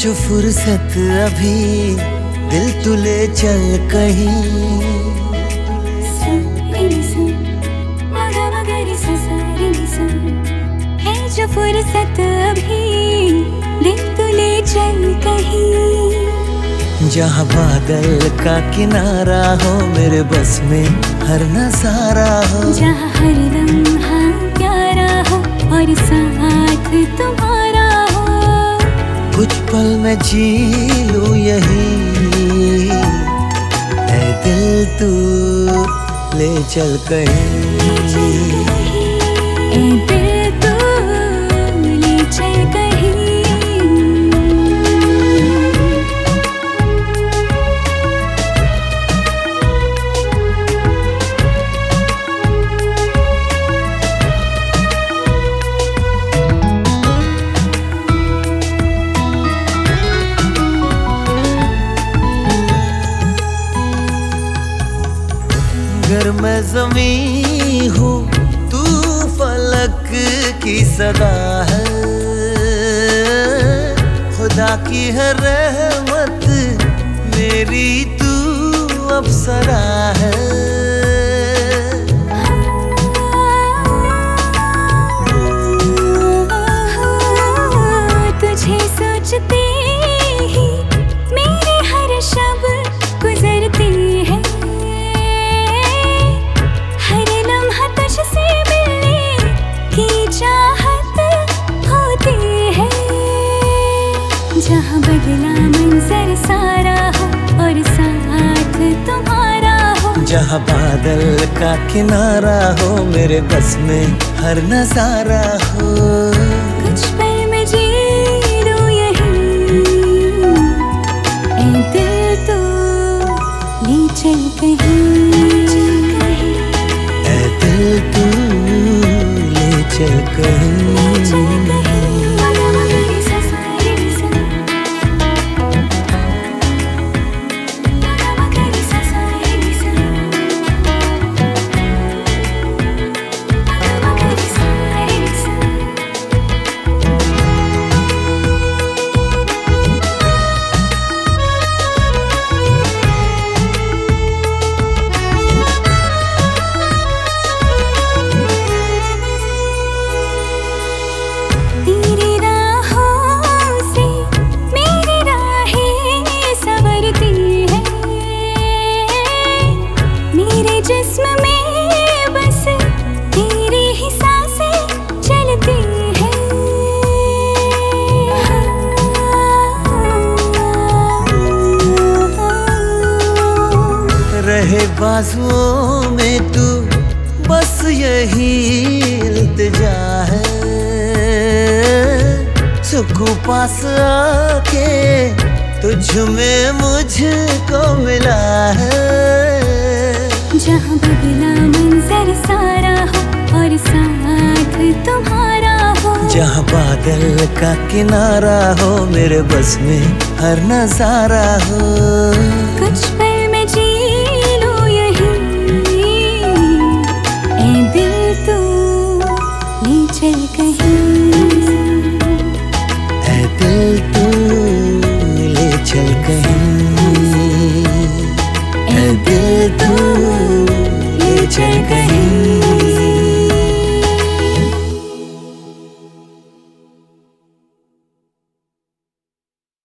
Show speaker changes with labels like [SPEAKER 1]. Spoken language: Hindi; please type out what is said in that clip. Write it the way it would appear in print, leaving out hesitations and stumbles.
[SPEAKER 1] जो फुर्सत अभी दिल तू ले चल कहीं।
[SPEAKER 2] है जो फुर्सत अभी दिल तू ले चल कहीं।
[SPEAKER 1] जहाँ बादल का किनारा हो मेरे बस में हर नजारा हो।
[SPEAKER 2] जहाँ हर लम्हा प्यारा हो और साथ तुम्हारा हो।
[SPEAKER 1] कुछ पल में जी लूं यही, ऐ दिल तू ले चल कहीं।
[SPEAKER 2] ऐ दिल तू ले चल कहीं।
[SPEAKER 1] अगर मैं ज़मीं हूँ तू फलक की सदा है। खुदा की हर रहमत मेरी तू अप्सरा है।
[SPEAKER 2] तुझे सोचते ही मेरे हर शब गुजरती है। जहाँ बदला मंजर सारा हो और साथ तुम्हारा हो।
[SPEAKER 1] जहाँ बादल का किनारा हो मेरे बस में हर नजारा हो।
[SPEAKER 2] कुछ पल में जी लूं यही, ऐ दिल तू ले चल कहीं।
[SPEAKER 1] ऐ दिल तू ले चल कहीं।
[SPEAKER 2] जिस्म में बस तेरी ही सांसें चलती हैं।
[SPEAKER 1] रहे बाजुओं में तू बस यही इल्तिजा है। सुकून पास आके तुझ में मुझको मिला है।
[SPEAKER 2] जहाँ बदला मंजर सारा हो और साथ तुम्हारा हो।
[SPEAKER 1] जहाँ बादल का किनारा हो मेरे बस में हर नजारा हो।
[SPEAKER 2] कुछ पल में जी लूं यही, ऐ दिल तू ले चल कहीं।
[SPEAKER 1] ऐ दिल तू ले चल कहीं। ऐ दिल तू